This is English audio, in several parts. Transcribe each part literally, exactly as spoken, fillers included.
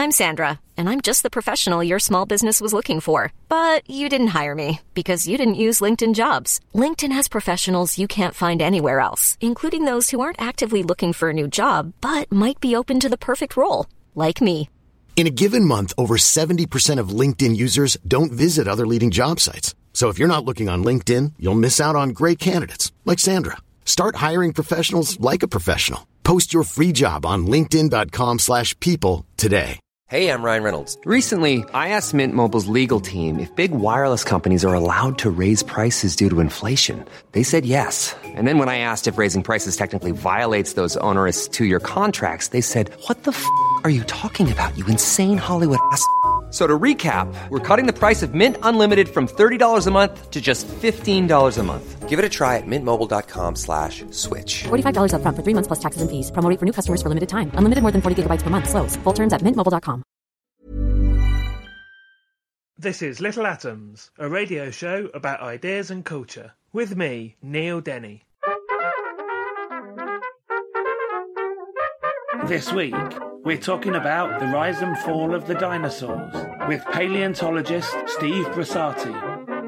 I'm Sandra, and I'm just the professional your small business was looking for. But you didn't hire me because you didn't use LinkedIn Jobs. LinkedIn has professionals you can't find anywhere else, including those who aren't actively looking for a new job, but might be open to the perfect role, like me. In a given month, over seventy percent of LinkedIn users don't visit other leading job sites. So if you're not looking on LinkedIn, you'll miss out on great candidates like Sandra. Start hiring professionals like a professional. Post your free job on linkedin.com slash people today. Hey, I'm Ryan Reynolds. Recently, I asked Mint Mobile's legal team if big wireless companies are allowed to raise prices due to inflation. They said yes. And then when I asked if raising prices technically violates those onerous two-year contracts, they said, what the f*** are you talking about, you insane Hollywood ass f- So to recap, we're cutting the price of Mint Unlimited from thirty dollars a month to just fifteen dollars a month. Give it a try at mintmobile.com slash switch. forty-five dollars up front for three months plus taxes and fees. Promo rate for new customers for limited time. Unlimited more than forty gigabytes per month. Slows full terms at mint mobile dot com. This is Little Atoms, a radio show about ideas and culture. With me, Neil Denny. This week, we're talking about the rise and fall of the dinosaurs with paleontologist Steve Brassati.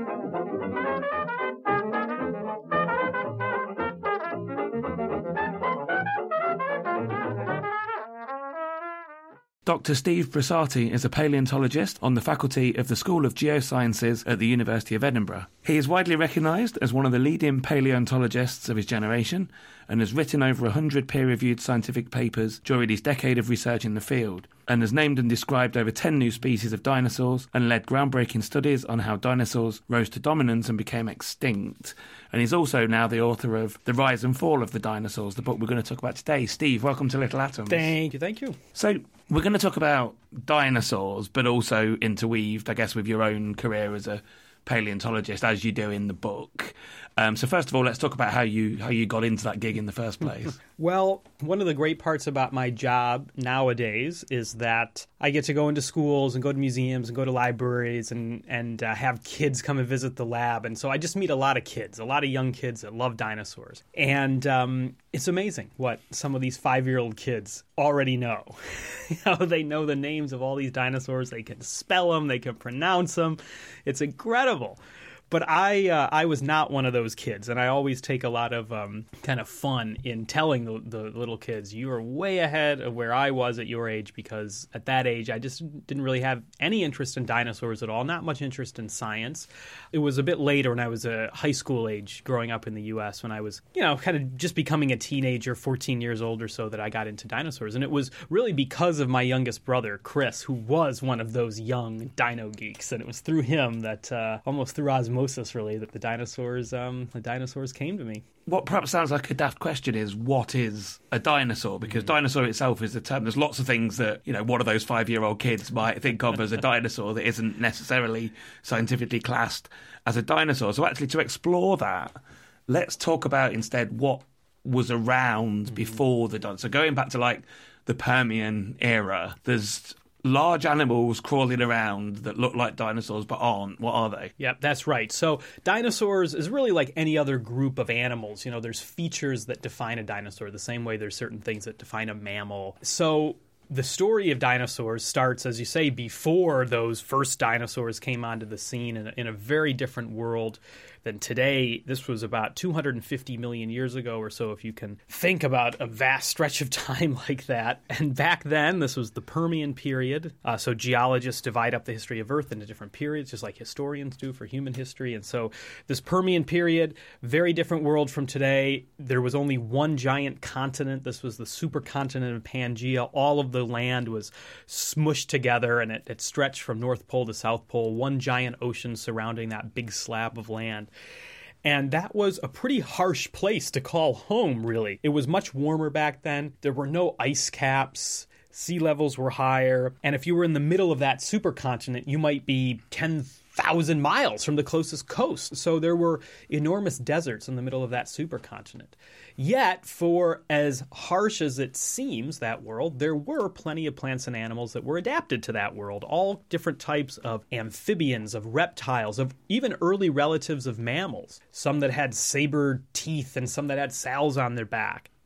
Doctor Steve Brassati is a paleontologist on the faculty of the School of Geosciences at the University of Edinburgh. He is widely recognised as one of the leading paleontologists of his generation and has written over one hundred peer-reviewed scientific papers during his decade of research in the field, and has named and described over ten new species of dinosaurs and led groundbreaking studies on how dinosaurs rose to dominance and became extinct. And he's also now the author of The Rise and Fall of the Dinosaurs, the book we're going to talk about today. Steve, welcome to Little Atoms. Thank you, thank you. So we're going to talk about dinosaurs, but also interweaved, I guess, with your own career as a paleontologist, as you do in the book. Um, so first of all, let's talk about how you how you got into that gig in the first place. Well, one of the great parts about my job nowadays is that I get to go into schools and go to museums and go to libraries and, and uh, have kids come and visit the lab. And so I just meet a lot of kids, a lot of young kids that love dinosaurs. And um, it's amazing what some of these five-year-old kids already know. You know, they know the names of all these dinosaurs. They can spell them. They can pronounce them. It's incredible. But I uh, I was not one of those kids, and I always take a lot of um, kind of fun in telling the, the little kids, you are way ahead of where I was at your age, because at that age I just didn't really have any interest in dinosaurs at all, not much interest in science. It was a bit later when I was a high school age growing up in the U S when I was, you know, kind of just becoming a teenager, fourteen years old or so, that I got into dinosaurs. And it was really because of my youngest brother, Chris, who was one of those young dino geeks. And it was through him that, uh, almost through osmosis, really, that the dinosaurs, um, the dinosaurs came to me. What perhaps sounds like a daft question is, what is a dinosaur? Because mm. dinosaur itself is a term. There's lots of things that, you know, one of those five-year-old kids might think of as a dinosaur that isn't necessarily scientifically classed as a dinosaur. So actually, to explore that, let's talk about instead what was around mm. before the dinosaur. So going back to, like, the Permian era, there's large animals crawling around that look like dinosaurs but aren't. What are they? Yep, that's right. So dinosaurs is really like any other group of animals. You know, there's features that define a dinosaur the same way there's certain things that define a mammal. So the story of dinosaurs starts, as you say, before those first dinosaurs came onto the scene in a, in a very different world than today. This was about two hundred fifty million years ago or so, if you can think about a vast stretch of time like that. And back then, this was the Permian period. Uh, so geologists divide up the history of Earth into different periods, just like historians do for human history. And so this Permian period, very different world from today. There was only one giant continent. This was the supercontinent of Pangaea. All of the land was smushed together, and it, it stretched from North Pole to South Pole, one giant ocean surrounding that big slab of land. And that was a pretty harsh place to call home, really. It was much warmer back then. There were no ice caps. Sea levels were higher. And if you were in the middle of that supercontinent, you might be ten thousand miles from the closest coast. So there were enormous deserts in the middle of that supercontinent. Yet, for as harsh as it seems, that world, there were plenty of plants and animals that were adapted to that world. All different types of amphibians, of reptiles, of even early relatives of mammals. Some that had saber teeth and some that had scales on their back.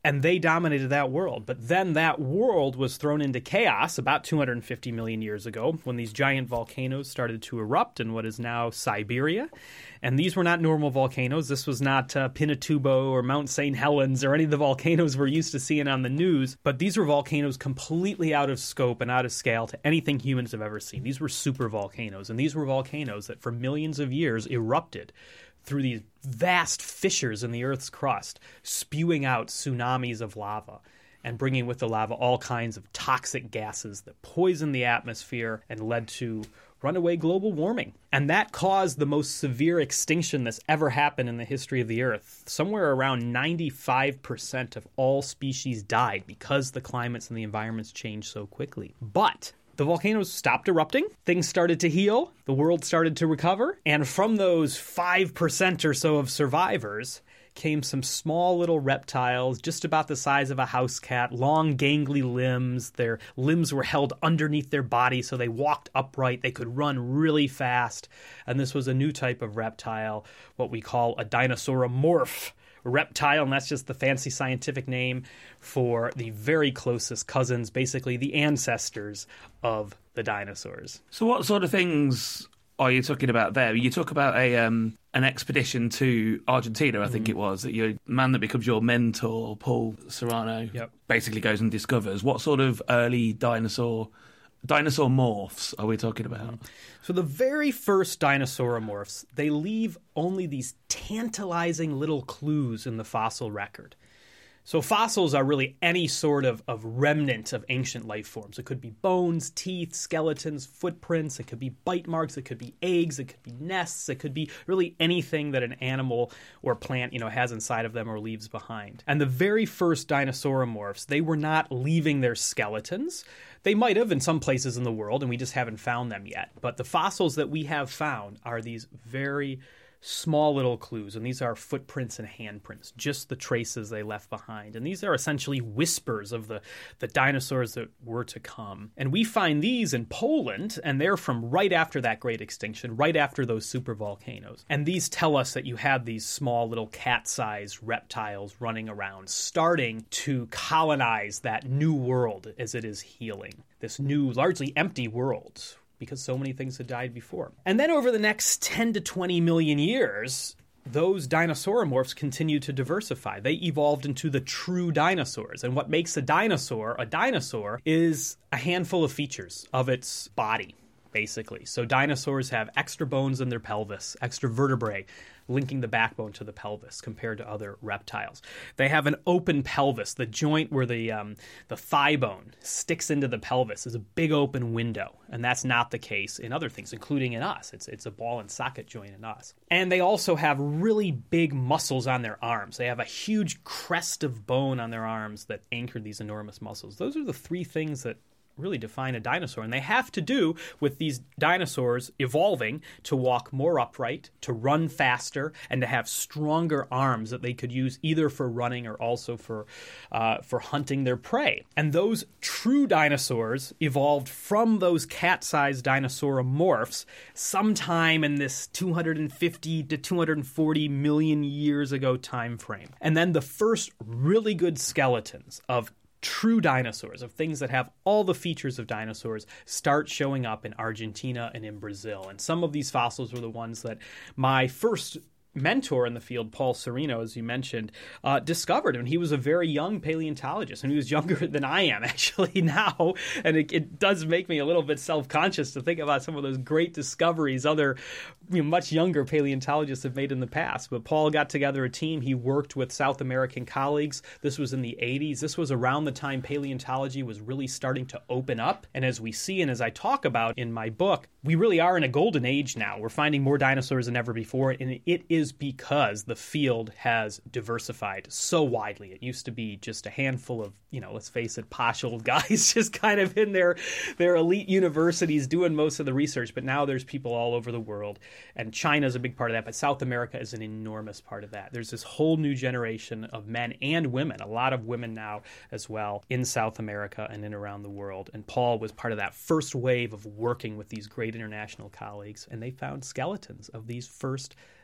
and they dominated that world. But then that world was thrown into chaos about two hundred fifty million years ago when these giant volcanoes started to erupt in what is now Siberia. And these were not normal volcanoes. This was not uh, Pinatubo or Mount Saint Helens or any of the volcanoes we're used to seeing on the news. But these were volcanoes completely out of scope and out of scale to anything humans have ever seen. These were super volcanoes. And these were volcanoes that for millions of years erupted through these vast fissures in the Earth's crust, spewing out tsunamis of lava and bringing with the lava all kinds of toxic gases that poisoned the atmosphere and led to runaway global warming. And that caused the most severe extinction that's ever happened in the history of the Earth. Somewhere around ninety-five percent of all species died because the climates and the environments changed so quickly. But the volcanoes stopped erupting, things started to heal, the world started to recover, and from those five percent or so of survivors came some small little reptiles just about the size of a house cat, long gangly limbs. Their limbs were held underneath their body so they walked upright. They could run really fast. And this was a new type of reptile, what we call a dinosauromorph reptile, and that's just the fancy scientific name for the very closest cousins, basically the ancestors of the dinosaurs. So what sort of things are you talking about there? You talk about a um, an expedition to Argentina, I think mm. it was, that your man that becomes your mentor, Paul Serrano, yep. basically goes and discovers. What sort of early dinosaur dinosaur morphs are we talking about? So the very first dinosauromorphs, they leave only these tantalizing little clues in the fossil record. So fossils are really any sort of, of remnant of ancient life forms. It could be bones, teeth, skeletons, footprints. It could be bite marks. It could be eggs. It could be nests. It could be really anything that an animal or plant, you know, has inside of them or leaves behind. And the very first dinosauromorphs, they were not leaving their skeletons. They might have in some places in the world, and we just haven't found them yet. But the fossils that we have found are these very small little clues, and these are footprints and handprints, just the traces they left behind. And these are essentially whispers of the, the dinosaurs that were to come. And we find these in Poland, and they're from right after that great extinction, right after those supervolcanoes. And these tell us that you had these small little cat-sized reptiles running around, starting to colonize that new world as it is healing, this new, largely empty world, because so many things had died before. And then over the next ten to twenty million years, those dinosauromorphs continued to diversify. They evolved into the true dinosaurs. And what makes a dinosaur a dinosaur is a handful of features of its body, basically. So dinosaurs have extra bones in their pelvis, extra vertebrae linking the backbone to the pelvis compared to other reptiles. They have an open pelvis. The joint where the um, the thigh bone sticks into the pelvis is a big open window, and that's not the case in other things, including in us. It's it's a ball and socket joint in us. And they also have really big muscles on their arms. They have a huge crest of bone on their arms that anchor these enormous muscles. Those are the three things that really define a dinosaur, and they have to do with these dinosaurs evolving to walk more upright, to run faster, and to have stronger arms that they could use either for running or also for uh, for hunting their prey. And those true dinosaurs evolved from those cat-sized dinosauromorphs sometime in this two hundred fifty to two hundred forty million years ago time frame. And then the first really good skeletons of true dinosaurs, of things that have all the features of dinosaurs, start showing up in Argentina and in Brazil. And some of these fossils were the ones that my first mentor in the field, Paul Serrano, as you mentioned, uh, discovered. And he was a very young paleontologist, and he was younger than I am actually now. And it, it does make me a little bit self-conscious to think about some of those great discoveries other you know, much younger paleontologists have made in the past. But Paul got together a team. He worked with South American colleagues. This was in the eighties. This was around the time paleontology was really starting to open up. And as we see, and as I talk about in my book, we really are in a golden age now. We're finding more dinosaurs than ever before, and it is because the field has diversified so widely. It used to be just a handful of, you know, let's face it, posh old guys just kind of in their, their elite universities doing most of the research, but now there's people all over the world, and China's a big part of that, but South America is an enormous part of that. There's this whole new generation of men and women, a lot of women now as well, in South America and in around the world, and Paul was part of that first wave of working with these great international colleagues, and they found skeletons of these first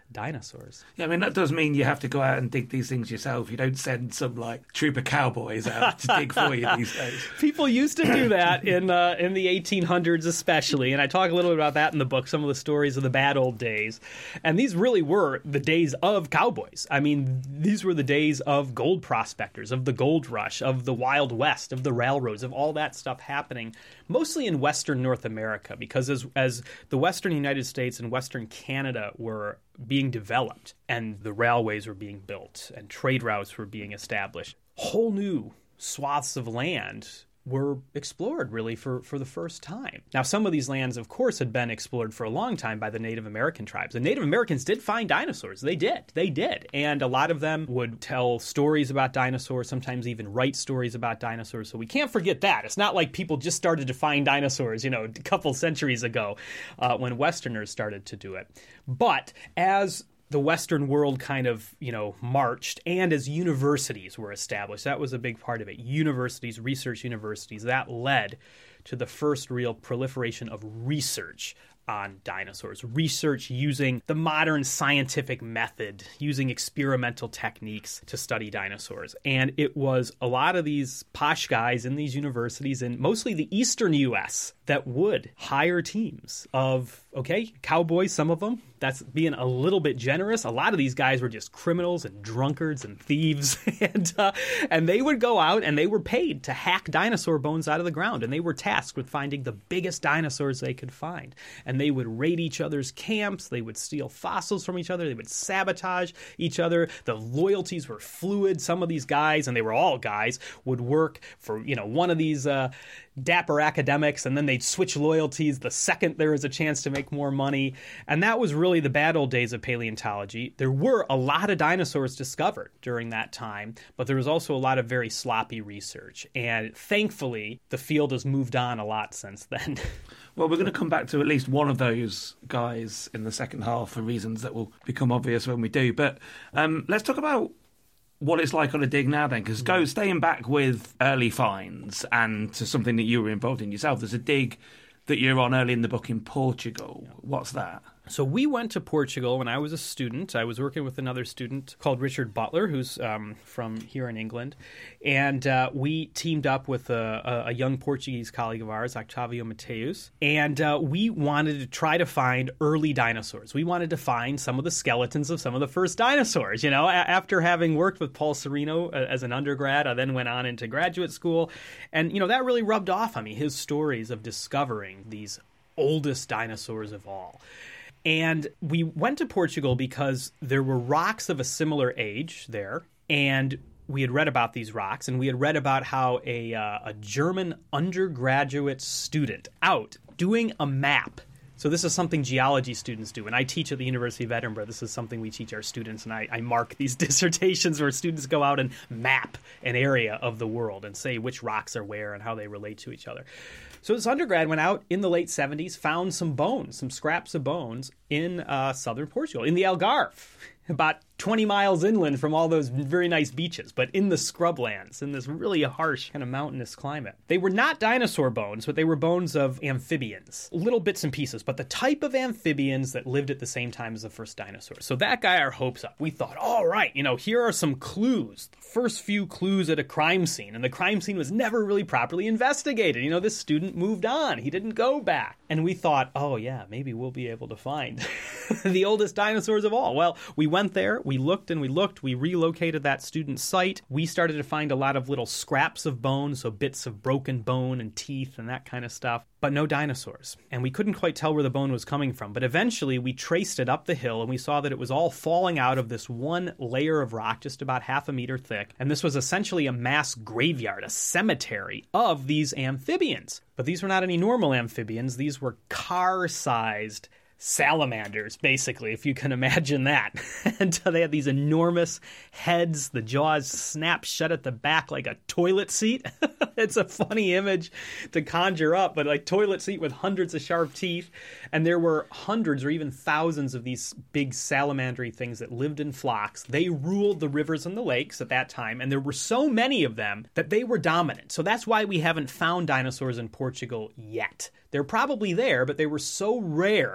dinosaurs. Yeah, I mean, that does mean you have to go out and dig these things yourself. You don't send some, like, troop of cowboys out to dig for you these days. People used to do that in uh, in the eighteen hundreds especially, and I talk a little bit about that in the book, some of the stories of the bad old days. And these really were the days of cowboys. I mean, these were the days of gold prospectors, of the gold rush, of the Wild West, of the railroads, of all that stuff happening, mostly in Western North America, because as as the Western United States and Western Canada were being developed and the railways were being built and trade routes were being established, whole new swaths of land were explored really for, for the first time. Now, some of these lands, of course, had been explored for a long time by the Native American tribes. The Native Americans did find dinosaurs. They did. They did. And a lot of them would tell stories about dinosaurs, sometimes even write stories about dinosaurs. So we can't forget that. It's not like people just started to find dinosaurs, you know, a couple centuries ago uh, when Westerners started to do it. But as the Western world kind of, you know, marched, and as universities were established, that was a big part of it. Universities, research universities, that led to the first real proliferation of research on dinosaurs. Research using the modern scientific method, using experimental techniques to study dinosaurs. And it was a lot of these posh guys in these universities, and mostly the eastern U S, that would hire teams of, okay, cowboys, some of them. That's being a little bit generous. A lot of these guys were just criminals and drunkards and thieves. and uh, and they would go out and they were paid to hack dinosaur bones out of the ground. And they were tasked with finding the biggest dinosaurs they could find. And they would raid each other's camps. They would steal fossils from each other. They would sabotage each other. The loyalties were fluid. Some of these guys, and they were all guys, would work for, you know, one of these uh, dapper academics, and then they'd switch loyalties the second there was a chance to make more money. And that was really the bad old days of paleontology. There were a lot of dinosaurs discovered during that time, but there was also a lot of very sloppy research. And thankfully, the field has moved on a lot since then. Well, we're going to come back to at least one of those guys in the second half for reasons that will become obvious when we do. But um, let's talk about what it's like on a dig now then, because go staying back with early finds and to something that you were involved in yourself. There's a dig that you're on early in the book in Portugal. What's that? So we went to Portugal when I was a student. I was working with another student called Richard Butler, who's um, from here in England. And uh, we teamed up with a, a young Portuguese colleague of ours, Octavio Mateus. And uh, we wanted to try to find early dinosaurs. We wanted to find some of the skeletons of some of the first dinosaurs. You know, a- after having worked with Paul Sereno uh, as an undergrad, I then went on into graduate school. And, you know, that really rubbed off on me, his stories of discovering these oldest dinosaurs of all. And we went to Portugal because there were rocks of a similar age there, and we had read about these rocks, and we had read about how a, uh, a German undergraduate student out doing a map. So this is something geology students do, and I teach at the University of Edinburgh. This is something we teach our students, and I, I mark these dissertations where students go out and map an area of the world and say which rocks are where and how they relate to each other. So this undergrad went out in the late seventies, found some bones, some scraps of bones in uh, southern Portugal, in the Algarve, about twenty miles inland from all those very nice beaches, but in the scrublands, in this really harsh kind of mountainous climate. They were not dinosaur bones, but they were bones of amphibians, little bits and pieces, but the type of amphibians that lived at the same time as the first dinosaurs. So that got our hopes up. We thought, all right, you know, here are some clues, the first few clues at a crime scene, and the crime scene was never really properly investigated. You know, this student moved on. He didn't go back. And we thought, oh yeah, maybe we'll be able to find the oldest dinosaurs of all. Well, we went there. We looked and we looked. We relocated that student's site. We started to find a lot of little scraps of bone, so bits of broken bone and teeth and that kind of stuff, but no dinosaurs. And we couldn't quite tell where the bone was coming from. But eventually we traced it up the hill and we saw that it was all falling out of this one layer of rock, just about half a meter thick. And this was essentially a mass graveyard, a cemetery of these amphibians. But these were not any normal amphibians. These were car-sized salamanders, basically, if you can imagine that. And they had these enormous heads. The jaws snap shut at the back like a toilet seat. It's a funny image to conjure up, but like toilet seat with hundreds of sharp teeth. And there were hundreds or even thousands of these big salamandery things that lived in flocks. They ruled the rivers and the lakes at that time, and there were so many of them that they were dominant. So that's why we haven't found dinosaurs in Portugal yet. They're probably there, but they were so rare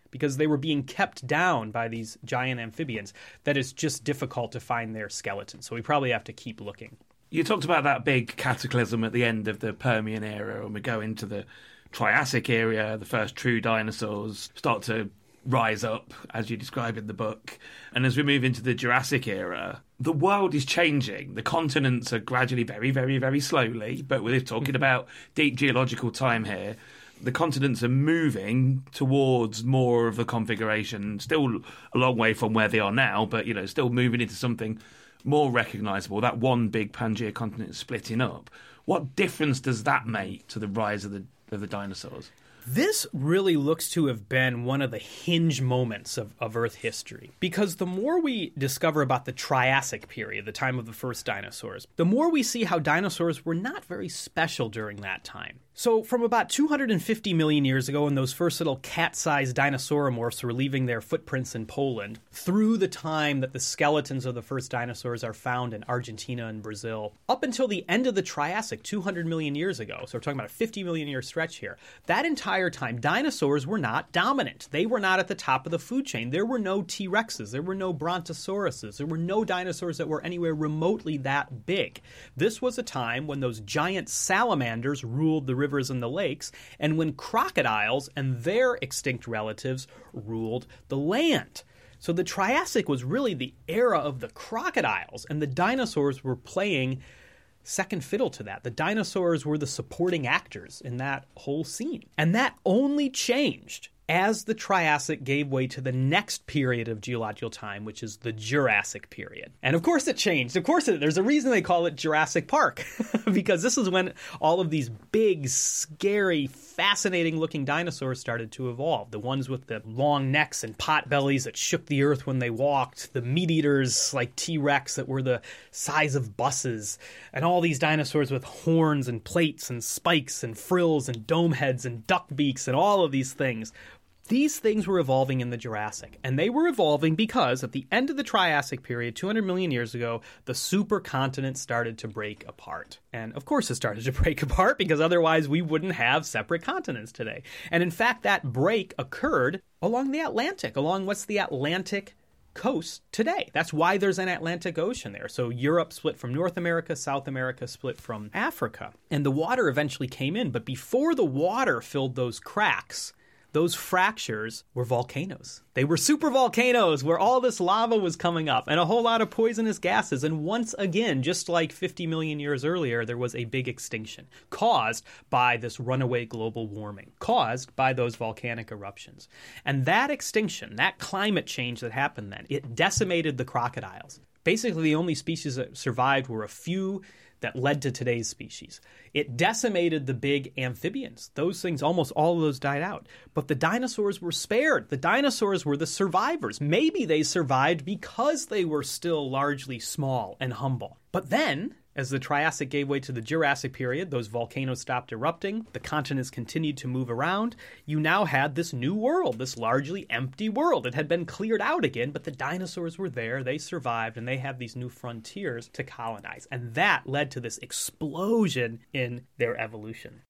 because they were being kept down by these giant amphibians that it's just difficult to find their skeletons. So we probably have to keep looking. You talked about that big cataclysm at the end of the Permian era, and we go into the Triassic era, the first true dinosaurs start to rise up, as you describe in the book. And as we move into the Jurassic era, the world is changing. The continents are gradually, very, very, very slowly, but we're talking about deep geological time here. The continents are moving towards more of the configuration, still a long way from where they are now, but, you know, still moving into something more recognisable. That one big Pangaea continent is splitting up. What difference does that make to the rise of the of the dinosaurs? This really looks to have been one of the hinge moments of, of Earth history, because the more we discover about the Triassic period, the time of the first dinosaurs, the more we see how dinosaurs were not very special during that time. So from about two hundred fifty million years ago, when those first little cat-sized dinosauromorphs were leaving their footprints in Poland, through the time that the skeletons of the first dinosaurs are found in Argentina and Brazil, up until the end of the Triassic, two hundred million years ago, so we're talking about a fifty million year stretch here, that entire time, dinosaurs were not dominant. They were not at the top of the food chain. There were no T-Rexes. There were no Brontosauruses. There were no dinosaurs that were anywhere remotely that big. This was a time when those giant salamanders ruled the rivers and the lakes, and when crocodiles and their extinct relatives ruled the land. So the Triassic was really the era of the crocodiles, and the dinosaurs were playing second fiddle to that. The dinosaurs were the supporting actors in that whole scene. And that only changed as the Triassic gave way to the next period of geological time, which is the Jurassic period. And of course it changed. Of course it, there's a reason they call it Jurassic Park, because this is when all of these big, scary, fascinating-looking dinosaurs started to evolve. The ones with the long necks and pot bellies that shook the earth when they walked, the meat-eaters like T-Rex that were the size of buses, and all these dinosaurs with horns and plates and spikes and frills and dome heads and duck beaks and all of these things. These things were evolving in the Jurassic, and they were evolving because at the end of the Triassic period, two hundred million years ago, the supercontinent started to break apart. And of course it started to break apart because otherwise we wouldn't have separate continents today. And in fact, that break occurred along the Atlantic, along what's the Atlantic coast today. That's why there's an Atlantic Ocean there. So Europe split from North America, South America split from Africa. And the water eventually came in, but before the water filled those cracks, those fractures were volcanoes. They were supervolcanoes where all this lava was coming up and a whole lot of poisonous gases. And once again, just like fifty million years earlier, there was a big extinction caused by this runaway global warming, caused by those volcanic eruptions. And that extinction, that climate change that happened then, it decimated the crocodiles. Basically, the only species that survived were a few that led to today's species. It decimated the big amphibians. Those things, almost all of those died out. But the dinosaurs were spared. The dinosaurs were the survivors. Maybe they survived because they were still largely small and humble. But then, as the Triassic gave way to the Jurassic period, those volcanoes stopped erupting, the continents continued to move around, you now had this new world, this largely empty world. It had been cleared out again, but the dinosaurs were there, they survived, and they have these new frontiers to colonize. And that led to this explosion in their evolution.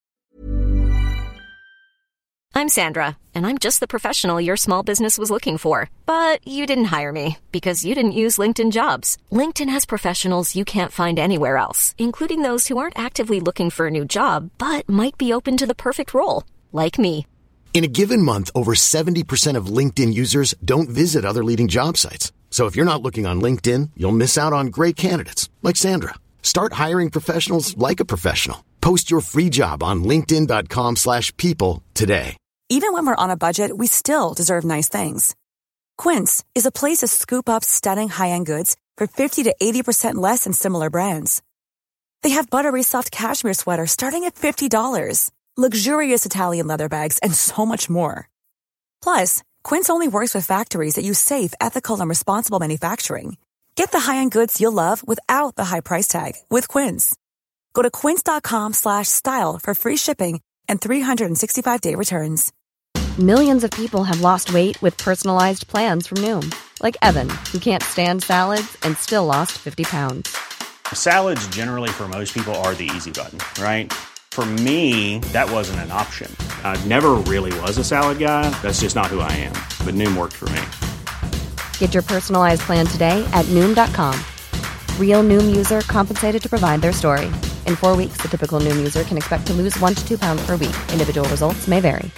I'm Sandra, and I'm just the professional your small business was looking for. But you didn't hire me because you didn't use LinkedIn Jobs. LinkedIn has professionals you can't find anywhere else, including those who aren't actively looking for a new job, but might be open to the perfect role, like me. In a given month, over seventy percent of LinkedIn users don't visit other leading job sites. So if you're not looking on LinkedIn, you'll miss out on great candidates like Sandra. Start hiring professionals like a professional. Post your free job on linkedin.com slash people today. Even when we're on a budget, we still deserve nice things. Quince is a place to scoop up stunning high-end goods for fifty to eighty percent less than similar brands. They have buttery soft cashmere sweaters starting at fifty dollars, luxurious Italian leather bags, and so much more. Plus, Quince only works with factories that use safe, ethical, and responsible manufacturing. Get the high-end goods you'll love without the high price tag with Quince. Go to quince.com slash style for free shipping and three sixty-five day returns. Millions of people have lost weight with personalized plans from Noom. Like Evan, who can't stand salads and still lost fifty pounds. Salads generally for most people are the easy button, right? For me, that wasn't an option. I never really was a salad guy. That's just not who I am. But Noom worked for me. Get your personalized plan today at Noom dot com. Real Noom user compensated to provide their story. In four weeks, the typical Noom user can expect to lose one to two pounds per week. Individual results may vary.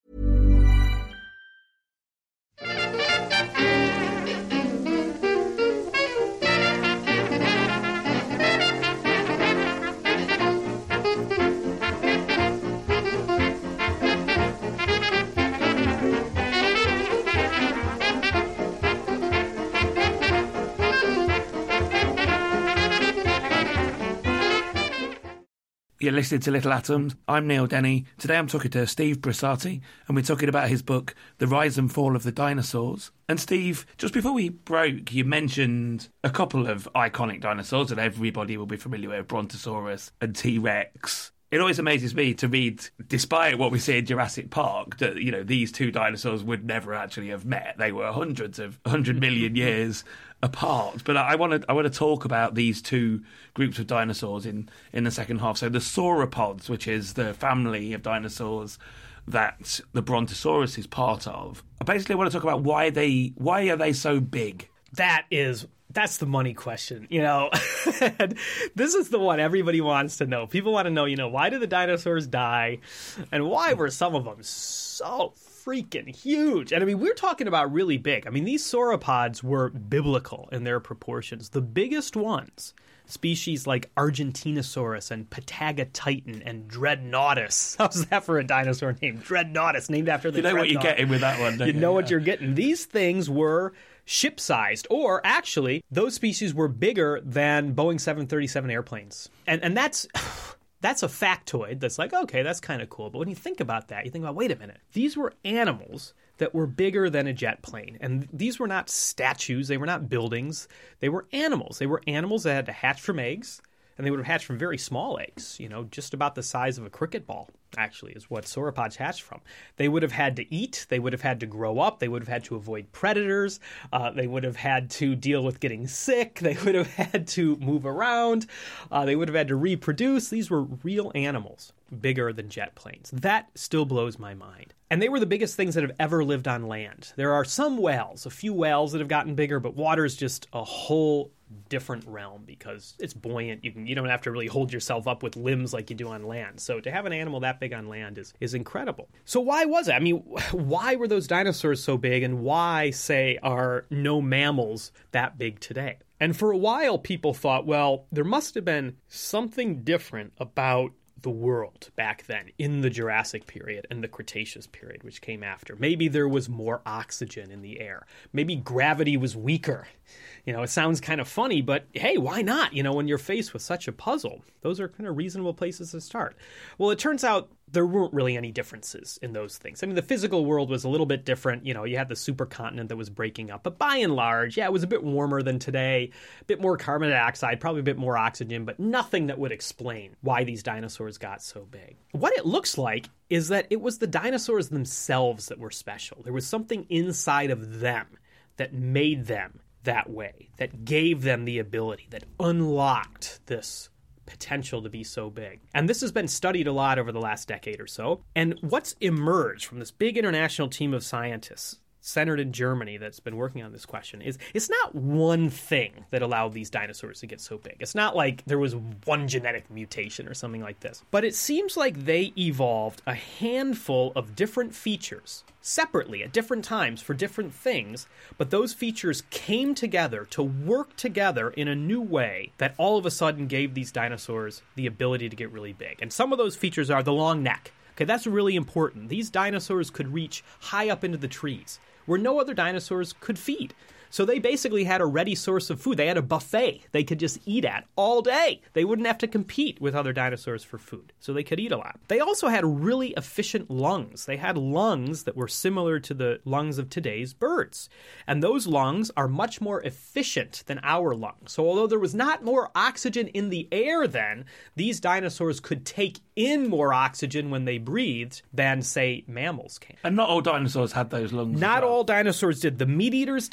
You're listening to Little Atoms. I'm Neil Denny. Today I'm talking to Steve Brassati, and we're talking about his book, The Rise and Fall of the Dinosaurs. And Steve, just before we broke, you mentioned a couple of iconic dinosaurs that everybody will be familiar with, Brontosaurus and T-Rex. It always amazes me to read, despite what we see in Jurassic Park, that, you know, these two dinosaurs would never actually have met. They were hundreds of, one hundred million years apart. But I want to I want to talk about these two groups of dinosaurs in, in the second half. So the sauropods, which is the family of dinosaurs that the Brontosaurus is part of. I basically want to talk about why they why are they so big? That is That's the money question, you know. This is the one everybody wants to know. People want to know, you know, why did the dinosaurs die? And why were some of them so freaking huge? And I mean, we're talking about really big. I mean, these sauropods were biblical in their proportions. The biggest ones, species like Argentinosaurus and Patagotitan and Dreadnoughtus. How's that for a dinosaur name? Dreadnoughtus, named after the You know what you're Dreadnought. getting with that one, don't You you? know what Yeah. you're getting. These things were ship-sized, or actually, those species were bigger than Boeing seven thirty-seven airplanes. And and that's that's a factoid that's like, okay, that's kind of cool. But when you think about that, you think about, wait a minute, these were animals that were bigger than a jet plane. And these were not statues, they were not buildings, they were animals. They were animals that had to hatch from eggs, and they would have hatched from very small eggs, you know, just about the size of a cricket ball, actually, is what sauropods hatched from. They would have had to eat, they would have had to grow up, they would have had to avoid predators, uh, they would have had to deal with getting sick, they would have had to move around, uh, they would have had to reproduce. These were real animals, bigger than jet planes. That still blows my mind. And they were the biggest things that have ever lived on land. There are some whales, a few whales that have gotten bigger, but water is just a whole different realm because it's buoyant. You can you don't have to really hold yourself up with limbs like you do on land. So to have an animal that big on land is is incredible. So why was it? I mean, why were those dinosaurs so big, and why, say, are no mammals that big today? And for a while, people thought, well, there must have been something different about the world back then in the Jurassic period and the Cretaceous period, which came after. Maybe there was more oxygen in the air. Maybe gravity was weaker. You know, it sounds kind of funny, but hey, why not? You know, when you're faced with such a puzzle, those are kind of reasonable places to start. Well, it turns out there weren't really any differences in those things. I mean, the physical world was a little bit different. You know, you had the supercontinent that was breaking up, but by and large, yeah, it was a bit warmer than today, a bit more carbon dioxide, probably a bit more oxygen, but nothing that would explain why these dinosaurs got so big. What it looks like is that it was the dinosaurs themselves that were special. There was something inside of them that made them that way, that gave them the ability, that unlocked this potential to be so big. And this has been studied a lot over the last decade or so. And what's emerged from this big international team of scientists centered in Germany that's been working on this question is it's not one thing that allowed these dinosaurs to get so big. It's not like there was one genetic mutation or something like this. But it seems like they evolved a handful of different features separately at different times for different things, but those features came together to work together in a new way that all of a sudden gave these dinosaurs the ability to get really big. And some of those features are the long neck. Okay, that's really important. These dinosaurs could reach high up into the trees where no other dinosaurs could feed. So they basically had a ready source of food. They had a buffet they could just eat at all day. They wouldn't have to compete with other dinosaurs for food, so they could eat a lot. They also had really efficient lungs. They had lungs that were similar to the lungs of today's birds. And those lungs are much more efficient than our lungs. So although there was not more oxygen in the air then, these dinosaurs could take in more oxygen when they breathed than, say, mammals can. And not all dinosaurs had those lungs. Not as well. all dinosaurs did. The meat eaters did, and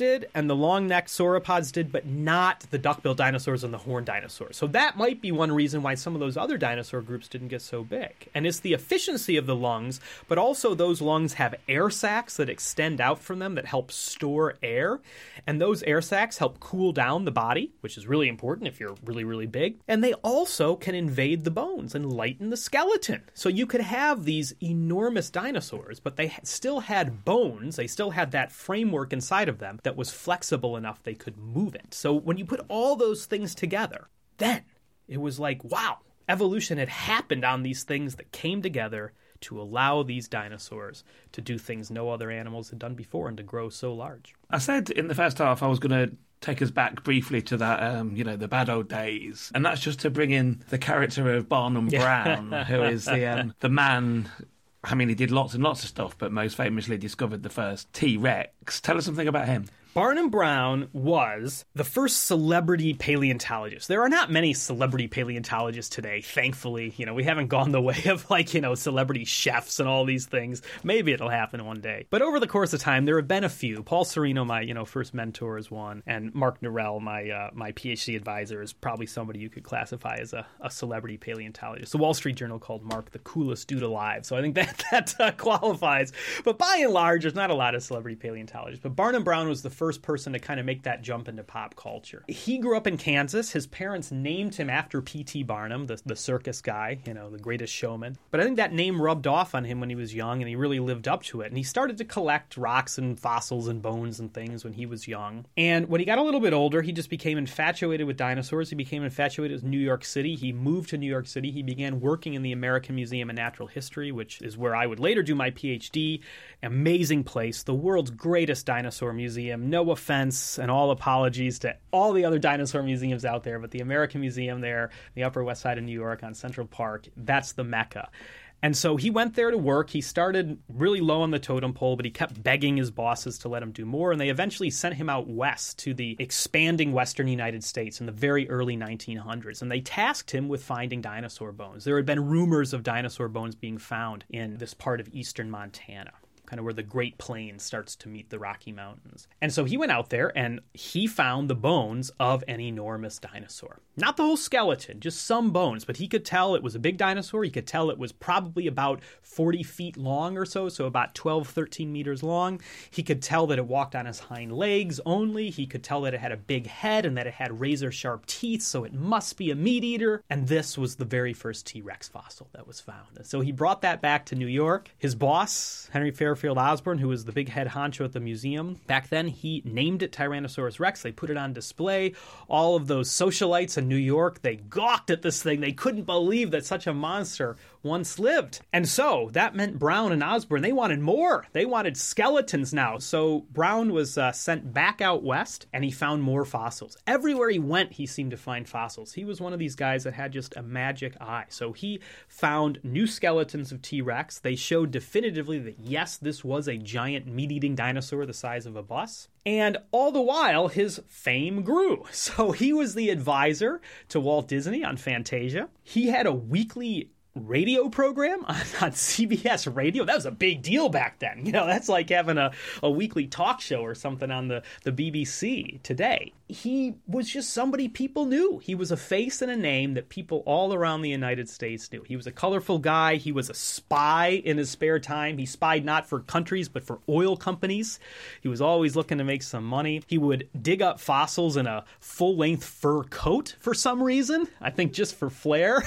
and the long-necked sauropods did, but not the duck-billed dinosaurs and the horned dinosaurs. So that might be one reason why some of those other dinosaur groups didn't get so big. And it's the efficiency of the lungs, but also those lungs have air sacs that extend out from them that help store air. And those air sacs help cool down the body, which is really important if you're really, really big. And they also can invade the bones and lighten the skeleton. So you could have these enormous dinosaurs, but they still had bones. They still had that framework inside of them that was flexible enough they could move it. So when you put all those things together, then it was like, wow, evolution had happened on these things that came together to allow these dinosaurs to do things no other animals had done before and to grow so large. I said in the first half I was going to take us back briefly to that, um, you know, the bad old days. And that's just to bring in the character of Barnum Brown, who is the um, the man... I mean, he did lots and lots of stuff, but most famously discovered the first T-Rex. Tell us something about him. Barnum Brown was the first celebrity paleontologist. There are not many celebrity paleontologists today, thankfully. You know, we haven't gone the way of, like, you know, celebrity chefs and all these things. Maybe it'll happen one day. But over the course of time, there have been a few. Paul Sereno, my, you know, first mentor, is one. And Mark Norell, my uh, my PhD advisor, is probably somebody you could classify as a, a celebrity paleontologist. The Wall Street Journal called Mark the coolest dude alive. So I think that, that uh, qualifies. But by and large, there's not a lot of celebrity paleontologists. But Barnum Brown was the first first person to kind of make that jump into pop culture. He grew up in Kansas. His parents named him after P T Barnum, the, the circus guy, you know, the greatest showman. But I think that name rubbed off on him when he was young, and he really lived up to it. And he started to collect rocks and fossils and bones and things when he was young. And when he got a little bit older, he just became infatuated with dinosaurs. He became infatuated with New York City. He moved to New York City. He began working in the American Museum of Natural History, which is where I would later do my PhD. Amazing place, the world's greatest dinosaur museum. No offense and all apologies to all the other dinosaur museums out there, but the American Museum there, the Upper West Side of New York on Central Park, that's the Mecca. And so he went there to work. He started really low on the totem pole, but he kept begging his bosses to let him do more. And they eventually sent him out west to the expanding western United States in the very early nineteen hundreds. And they tasked him with finding dinosaur bones. There had been rumors of dinosaur bones being found in this part of eastern Montana, kind of where the Great Plains starts to meet the Rocky Mountains. And so he went out there and he found the bones of an enormous dinosaur. Not the whole skeleton, just some bones, but he could tell it was a big dinosaur. He could tell it was probably about forty feet long or so, so about twelve, thirteen meters long. He could tell that it walked on its hind legs only. He could tell that it had a big head and that it had razor-sharp teeth, so it must be a meat eater. And this was the very first T-Rex fossil that was found. And so he brought that back to New York. His boss, Henry Fairfield Osborn, who was the big head honcho at the museum back then, he named it Tyrannosaurus Rex. They put it on display. All of those socialites in New York, they gawked at this thing. They couldn't believe that such a monster once lived. And so that meant Brown and Osborn, they wanted more. They wanted skeletons now. So Brown was uh, sent back out west, and he found more fossils. Everywhere he went, he seemed to find fossils. He was one of these guys that had just a magic eye. So he found new skeletons of T-Rex. They showed definitively that, yes, this was a giant meat-eating dinosaur the size of a bus. And all the while, his fame grew. So he was the advisor to Walt Disney on Fantasia. He had a weekly radio program on, on C B S radio. That was a big deal back then. You know, that's like having a, a weekly talk show or something on the, the B B C today. He was just somebody people knew. He was a face and a name that people all around the United States knew. He was a colorful guy. He was a spy in his spare time. He spied not for countries, but for oil companies. He was always looking to make some money. He would dig up fossils in a full-length fur coat for some reason. I think just for flair.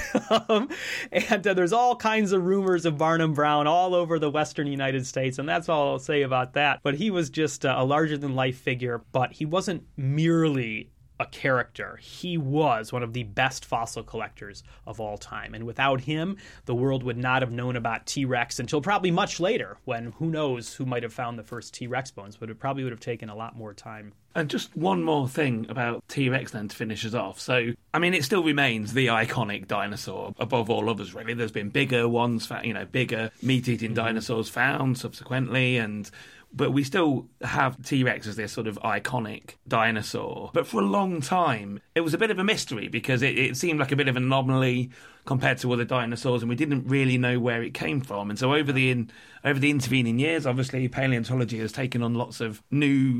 and uh, there's all kinds of rumors of Barnum Brown all over the western United States, and that's all I'll say about that. But he was just uh, a larger-than-life figure, but he wasn't merely a character. He was one of the best fossil collectors of all time. And without him, the world would not have known about T-Rex until probably much later, when who knows who might have found the first T-Rex bones, but it probably would have taken a lot more time. And just one more thing about T-Rex then to finish us off. So, I mean, it still remains the iconic dinosaur above all others, really. There's been bigger ones, you know, bigger meat-eating dinosaurs found subsequently, and but we still have T-Rex as this sort of iconic dinosaur. But for a long time, it was a bit of a mystery because it, it seemed like a bit of an anomaly compared to other dinosaurs, and we didn't really know where it came from. And so over the in, over the intervening years, obviously, paleontology has taken on lots of new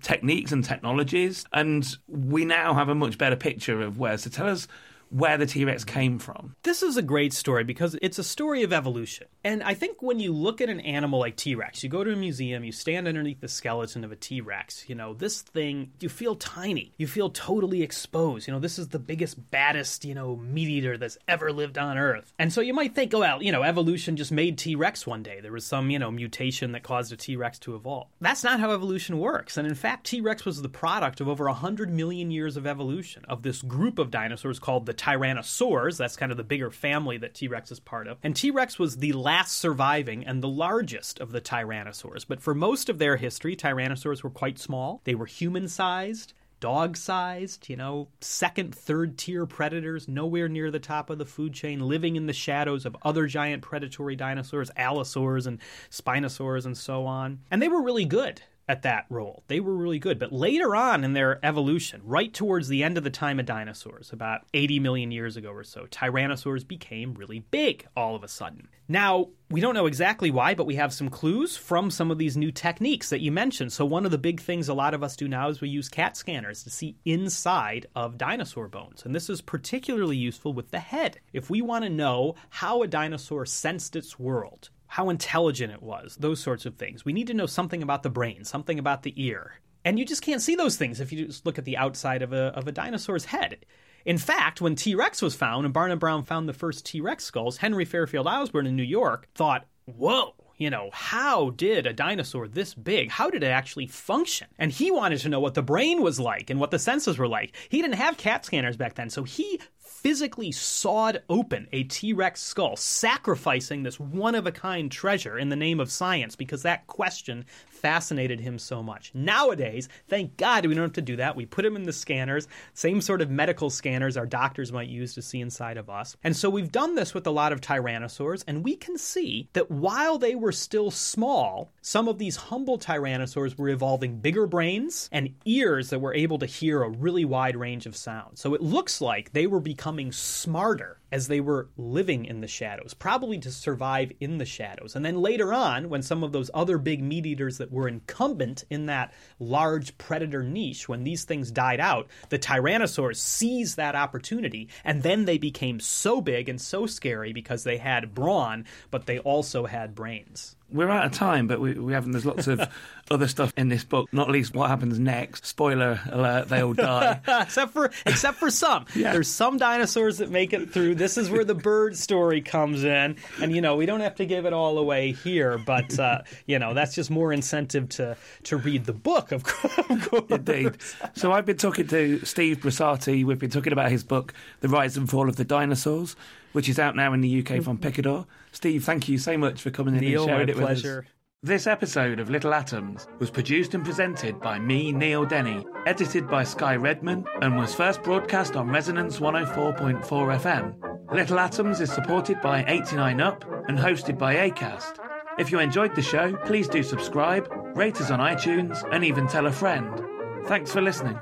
techniques and technologies, and we now have a much better picture of where. So tell us where the T-Rex came from. This is a great story because it's a story of evolution. And I think when you look at an animal like T-Rex, you go to a museum, you stand underneath the skeleton of a T-Rex, you know, this thing, you feel tiny. You feel totally exposed. You know, this is the biggest, baddest, you know, meat eater that's ever lived on Earth. And so you might think, oh, well, you know, evolution just made T-Rex one day. There was some, you know, mutation that caused a T-Rex to evolve. That's not how evolution works. And in fact, T-Rex was the product of over one hundred million years of evolution of this group of dinosaurs called the Tyrannosaurs. That's kind of the bigger family that T-Rex is part of. And T-Rex was the last surviving and the largest of the Tyrannosaurs. But for most of their history, Tyrannosaurs were quite small. They were human-sized, dog-sized, you know, second, third-tier predators, nowhere near the top of the food chain, living in the shadows of other giant predatory dinosaurs, allosaurs and spinosaurs and so on. And they were really good at that role. They were really good. But later on in their evolution, right towards the end of the time of dinosaurs, about eighty million years ago or so, tyrannosaurs became really big all of a sudden. Now, we don't know exactly why, but we have some clues from some of these new techniques that you mentioned. So one of the big things a lot of us do now is we use CAT scanners to see inside of dinosaur bones. And this is particularly useful with the head. If we want to know how a dinosaur sensed its world, how intelligent it was, those sorts of things. We need to know something about the brain, something about the ear. And you just can't see those things if you just look at the outside of a, of a dinosaur's head. In fact, when T-Rex was found and Barnum Brown found the first T-Rex skulls, Henry Fairfield Osborn in New York thought, whoa, you know, how did a dinosaur this big, how did it actually function? And he wanted to know what the brain was like and what the senses were like. He didn't have CAT scanners back then, so he physically sawed open a T-Rex skull, sacrificing this one-of-a-kind treasure in the name of science because that question fascinated him so much. Nowadays, thank God we don't have to do that. We put them in the scanners, same sort of medical scanners our doctors might use to see inside of us. And so we've done this with a lot of tyrannosaurs, and we can see that while they were still small, some of these humble tyrannosaurs were evolving bigger brains and ears that were able to hear a really wide range of sound. So it looks like they were becoming smarter as they were living in the shadows, probably to survive in the shadows. And then later on, when some of those other big meat eaters that were incumbent in that large predator niche, when these things died out, the tyrannosaurs seized that opportunity, and then they became so big and so scary because they had brawn, but they also had brains. We're out of time, but we, we haven't. There's lots of other stuff in this book, not least what happens next. Spoiler alert, they all die. except for except for some. Yeah. There's some dinosaurs that make it through. This is where the bird story comes in. And, you know, we don't have to give it all away here, but, uh, you know, that's just more incentive to, to read the book, of course. Indeed. So I've been talking to Steve Bressati. We've been talking about his book, The Rise and Fall of the Dinosaurs, which is out now in the U K from Picador. Steve, thank you so much for coming in Neil, and sharing my it with pleasure. us. This episode of Little Atoms was produced and presented by me, Neil Denny, edited by Sky Redman, and was first broadcast on Resonance one oh four point four F M. Little Atoms is supported by eighty-nine up and hosted by Acast. If you enjoyed the show, please do subscribe, rate us on iTunes, and even tell a friend. Thanks for listening.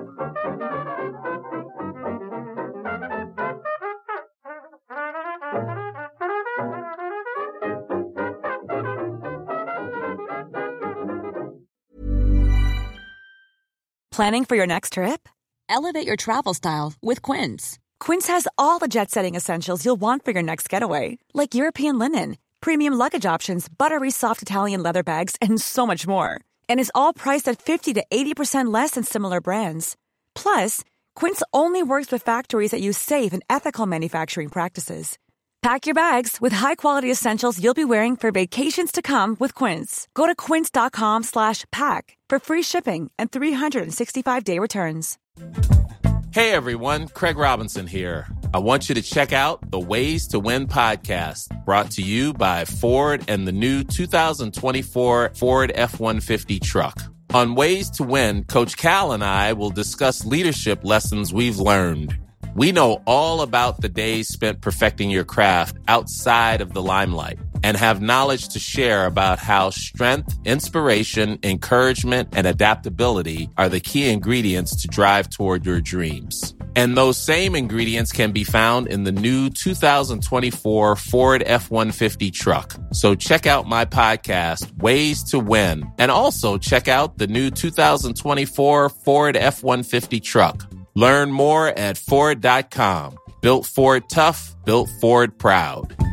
Planning for your next trip? Elevate your travel style with Quince. Quince has all the jet-setting essentials you'll want for your next getaway, like European linen, premium luggage options, buttery soft Italian leather bags, and so much more. And is all priced at fifty to eighty percent less than similar brands. Plus, Quince only works with factories that use safe and ethical manufacturing practices. Pack your bags with high-quality essentials you'll be wearing for vacations to come with Quince. Go to quince.com slash pack for free shipping and three sixty-five day returns. Hey everyone, Craig Robinson here. I want you to check out the Ways to Win podcast, brought to you by Ford and the new two thousand twenty-four Ford F one fifty truck. On Ways to Win, Coach Cal and I will discuss leadership lessons we've learned. We know all about the days spent perfecting your craft outside of the limelight and have knowledge to share about how strength, inspiration, encouragement, and adaptability are the key ingredients to drive toward your dreams. And those same ingredients can be found in the new two thousand twenty-four Ford F one fifty truck. So check out my podcast, Ways to Win, and also check out the new two thousand twenty-four Ford F one fifty truck. Learn more at Ford dot com. Built Ford tough, built Ford proud.